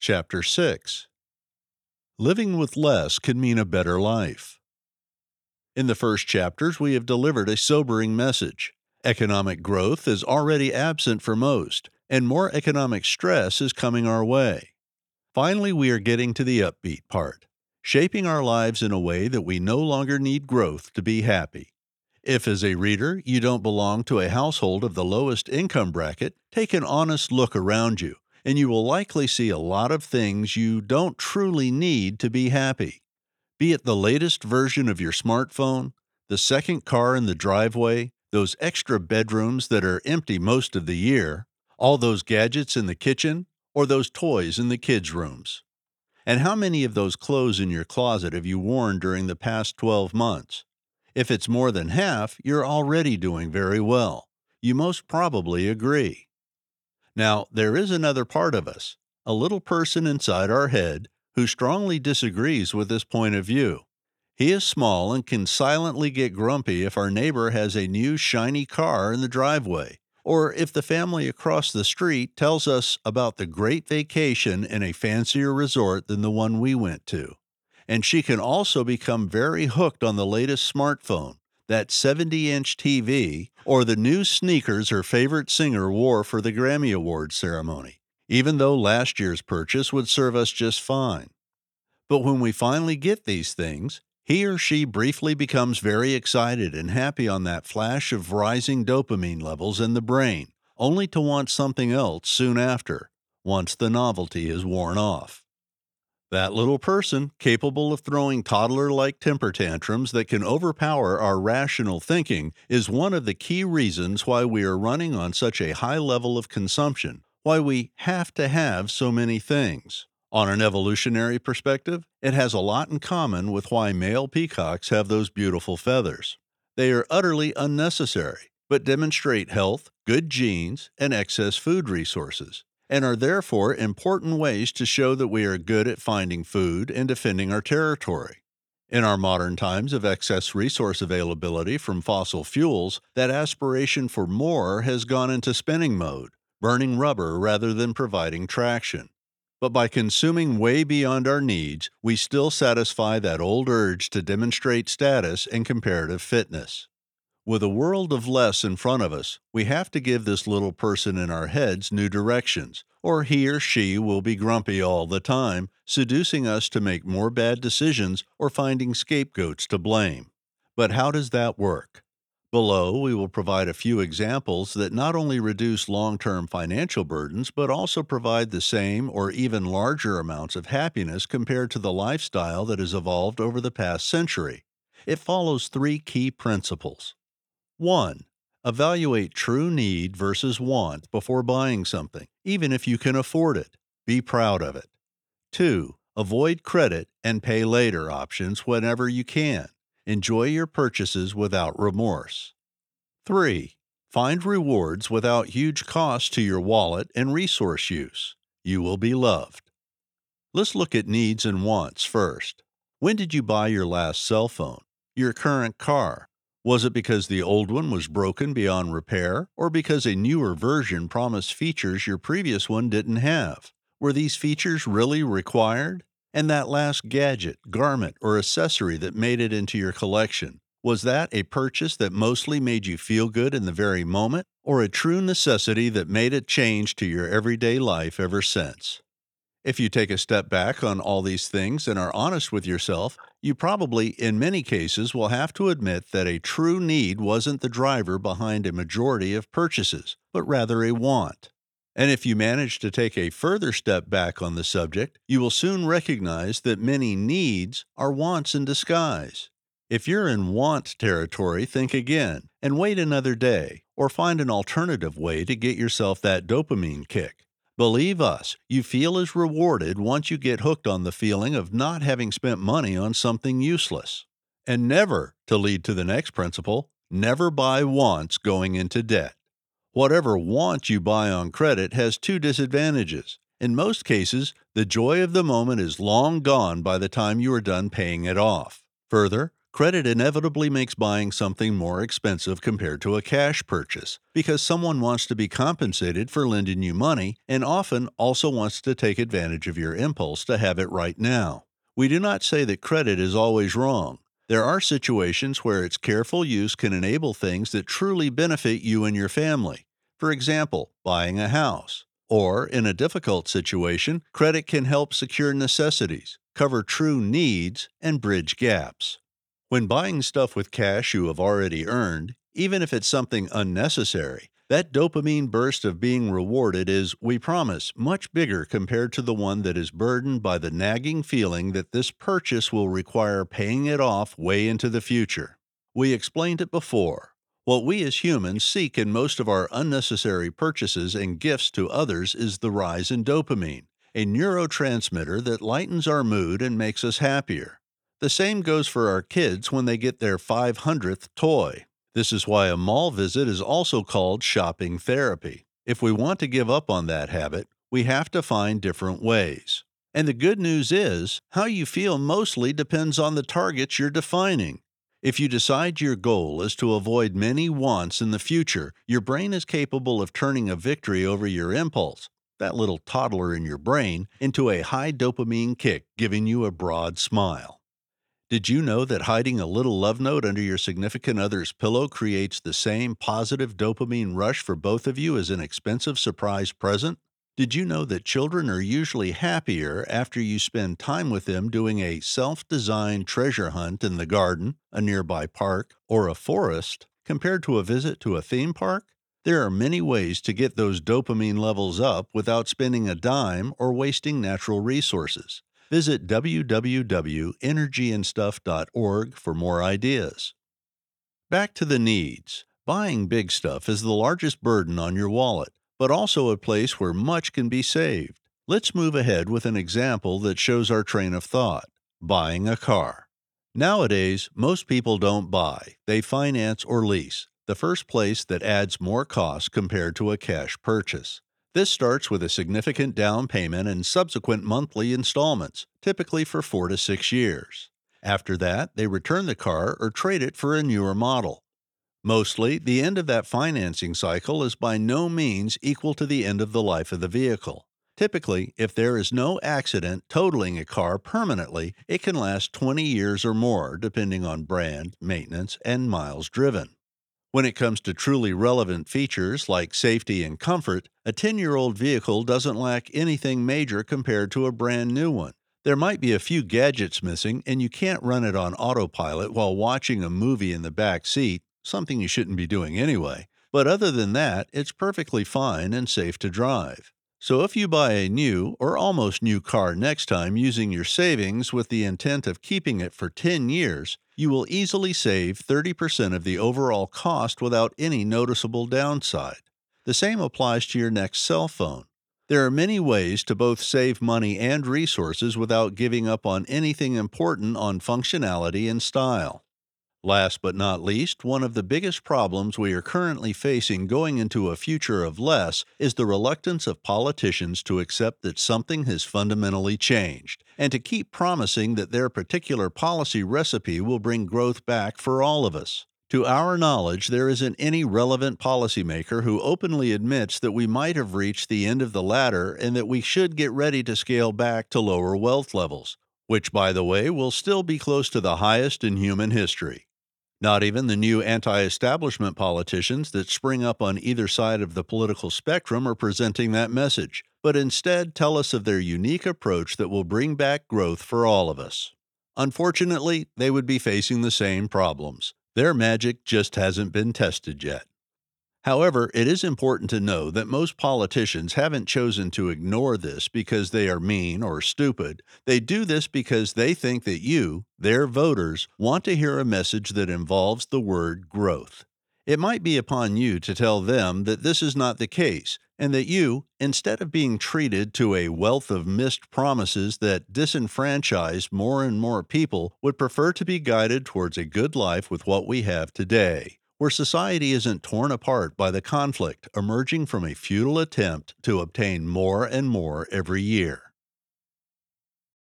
Chapter 6. Living with less can mean a better life. In the first chapters, we have delivered a sobering message. Economic growth is already absent for most, and more economic stress is coming our way. Finally, we are getting to the upbeat part, shaping our lives in a way that we no longer need growth to be happy. If, as a reader, you don't belong to a household of the lowest income bracket, take an honest look around you, and you will likely see a lot of things you don't truly need to be happy. Be it the latest version of your smartphone, the second car in the driveway, those extra bedrooms that are empty most of the year, all those gadgets in the kitchen, or those toys in the kids' rooms. And how many of those clothes in your closet have you worn during the past 12 months? If it's more than half, you're already doing very well. You most probably agree. Now, there is another part of us, a little person inside our head, who strongly disagrees with this point of view. He is small and can silently get grumpy if our neighbor has a new shiny car in the driveway, or if the family across the street tells us about the great vacation in a fancier resort than the one we went to. And she can also become very hooked on the latest smartphone, that 70-inch TV, or the new sneakers her favorite singer wore for the Grammy Awards ceremony, even though last year's purchase would serve us just fine. But when we finally get these things, he or she briefly becomes very excited and happy on that flash of rising dopamine levels in the brain, only to want something else soon after, once the novelty is worn off. That little person, capable of throwing toddler-like temper tantrums that can overpower our rational thinking, is one of the key reasons why we are running on such a high level of consumption, why we have to have so many things. On an evolutionary perspective, it has a lot in common with why male peacocks have those beautiful feathers. They are utterly unnecessary, but demonstrate health, good genes, and excess food resources, and are therefore important ways to show that we are good at finding food and defending our territory. In our modern times of excess resource availability from fossil fuels, that aspiration for more has gone into spinning mode, burning rubber rather than providing traction. But by consuming way beyond our needs, we still satisfy that old urge to demonstrate status and comparative fitness. With a world of less in front of us, we have to give this little person in our heads new directions, or he or she will be grumpy all the time, seducing us to make more bad decisions or finding scapegoats to blame. But how does that work? Below, we will provide a few examples that not only reduce long-term financial burdens, but also provide the same or even larger amounts of happiness compared to the lifestyle that has evolved over the past century. It follows three key principles. 1. Evaluate true need versus want before buying something, even if you can afford it. Be proud of it. 2. Avoid credit and pay later options whenever you can. Enjoy your purchases without remorse. 3. Find rewards without huge costs to your wallet and resource use. You will be loved. Let's look at needs and wants first. When did you buy your last cell phone? Your current car? Was it because the old one was broken beyond repair, or because a newer version promised features your previous one didn't have? Were these features really required? And that last gadget, garment, or accessory that made it into your collection, was that a purchase that mostly made you feel good in the very moment, or a true necessity that made a change to your everyday life ever since? If you take a step back on all these things and are honest with yourself, you probably, in many cases, will have to admit that a true need wasn't the driver behind a majority of purchases, but rather a want. And if you manage to take a further step back on the subject, you will soon recognize that many needs are wants in disguise. If you're in want territory, think again and wait another day, or find an alternative way to get yourself that dopamine kick. Believe us, you feel as rewarded once you get hooked on the feeling of not having spent money on something useless. And never, to lead to the next principle, never buy wants going into debt. Whatever want you buy on credit has two disadvantages. In most cases, the joy of the moment is long gone by the time you are done paying it off. Further, Credit inevitably makes buying something more expensive compared to a cash purchase because someone wants to be compensated for lending you money and often also wants to take advantage of your impulse to have it right now. We do not say that credit is always wrong. There are situations where its careful use can enable things that truly benefit you and your family. For example, buying a house. Or, in a difficult situation, credit can help secure necessities, cover true needs, and bridge gaps. When buying stuff with cash you have already earned, even if it's something unnecessary, that dopamine burst of being rewarded is, we promise, much bigger compared to the one that is burdened by the nagging feeling that this purchase will require paying it off way into the future. We explained it before. What we as humans seek in most of our unnecessary purchases and gifts to others is the rise in dopamine, a neurotransmitter that lightens our mood and makes us happier. The same goes for our kids when they get their 500th toy. This is why a mall visit is also called shopping therapy. If we want to give up on that habit, we have to find different ways. And the good news is, how you feel mostly depends on the targets you're defining. If you decide your goal is to avoid many wants in the future, your brain is capable of turning a victory over your impulse, that little toddler in your brain, into a high dopamine kick, giving you a broad smile. Did you know that hiding a little love note under your significant other's pillow creates the same positive dopamine rush for both of you as an expensive surprise present? Did you know that children are usually happier after you spend time with them doing a self-designed treasure hunt in the garden, a nearby park, or a forest, compared to a visit to a theme park? There are many ways to get those dopamine levels up without spending a dime or wasting natural resources. Visit www.energyandstuff.org for more ideas. Back to the needs. Buying big stuff is the largest burden on your wallet, but also a place where much can be saved. Let's move ahead with an example that shows our train of thought. Buying a car. Nowadays, most people don't buy. They finance or lease, the first place that adds more cost compared to a cash purchase. This starts with a significant down payment and subsequent monthly installments, typically for 4 to 6 years. After that, they return the car or trade it for a newer model. Mostly, the end of that financing cycle is by no means equal to the end of the life of the vehicle. Typically, if there is no accident totaling a car permanently, it can last 20 years or more, depending on brand, maintenance, and miles driven. When it comes to truly relevant features like safety and comfort, a 10-year-old vehicle doesn't lack anything major compared to a brand new one. There might be a few gadgets missing, and you can't run it on autopilot while watching a movie in the back seat, something you shouldn't be doing anyway. But other than that, it's perfectly fine and safe to drive. So if you buy a new or almost new car next time using your savings with the intent of keeping it for 10 years, you will easily save 30% of the overall cost without any noticeable downside. The same applies to your next cell phone. There are many ways to both save money and resources without giving up on anything important on functionality and style. Last but not least, one of the biggest problems we are currently facing going into a future of less is the reluctance of politicians to accept that something has fundamentally changed, and to keep promising that their particular policy recipe will bring growth back for all of us. To our knowledge, there isn't any relevant policymaker who openly admits that we might have reached the end of the ladder and that we should get ready to scale back to lower wealth levels, which, by the way, will still be close to the highest in human history. Not even the new anti-establishment politicians that spring up on either side of the political spectrum are presenting that message, but instead tell us of their unique approach that will bring back growth for all of us. Unfortunately, they would be facing the same problems. Their magic just hasn't been tested yet. However, it is important to know that most politicians haven't chosen to ignore this because they are mean or stupid. They do this because they think that you, their voters, want to hear a message that involves the word growth. It might be upon you to tell them that this is not the case, and that you, instead of being treated to a wealth of missed promises that disenfranchise more and more people, would prefer to be guided towards a good life with what we have today, where society isn't torn apart by the conflict emerging from a futile attempt to obtain more and more every year.